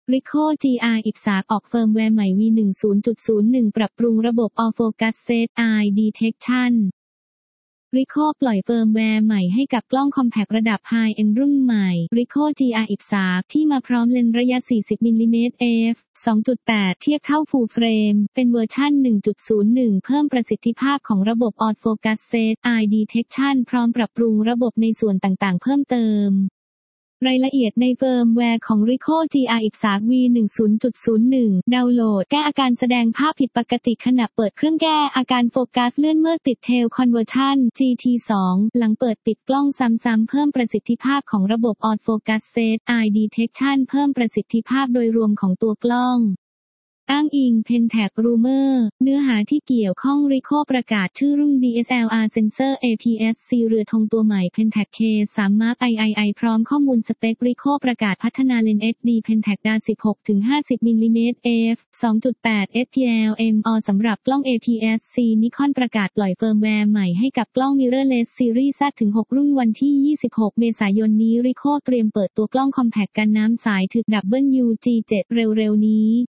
Ricoh GR อิปซากออกเฟิร์มแวร์ใหม่ V10.01 ปรับปรุงระบบ All Focus Face Eye Detection Ricoh ปล่อยเฟิร์มแวร์ใหม่ให้กับกล้องคอมแพคระดับ High End รุ่นใหม่ Ricoh GR อิปซากที่มาพร้อมเลนส์ระยะ 40 มิลลิเมตร f 2.8 เทียบเท่า Full Frame เป็นเวอร์ชัน 1.01 เพิ่มประสิทธิภาพของระบบ All Focus Face Eye Detection พร้อมปรับปรุงระบบในส่วนต่างๆเพิ่มเติมรายละเอียดในเฟิร์มแวร์ของ Ricoh GR อิปซาก V10.01 ดาวน์โหลดแก้อาการแสดงภาพผิดปกติขณะเปิดเครื่องแก้อาการโฟกัสเลื่อนเมื่อติด Tail Conversion GT2 หลังเปิดปิดกล้องซ้ำๆเพิ่มประสิทธิภาพของระบบ All Focus Face Eye Detection เพิ่มประสิทธิภาพโดยรวมของตัวกล้องอ้างอิง Pentax Rumor เนื้อหาที่เกี่ยวข้อง Ricoh ประกาศชื่อรุ่น DSLR Sensor APS-C เรือธงตัวใหม่ Pentax K3 Mark III พร้อมข้อมูลสเปค Ricoh ประกาศพัฒนาเลนส์ HD Pentax DA 16-50 มิลลิเมตร f 2.8 SPLMO สำหรับกล้อง APS-C Nikon ประกาศปล่อยเฟิร์มแวร์ใหม่ให้กับกล้อง Mirrorless Series Z-6 รุ่นวันที่ 26 เมษายนนี้ Ricoh เตรียมเปิดตัวกล้องคอมแพคกันน้ำสายถึก WG7 เร็วๆนี้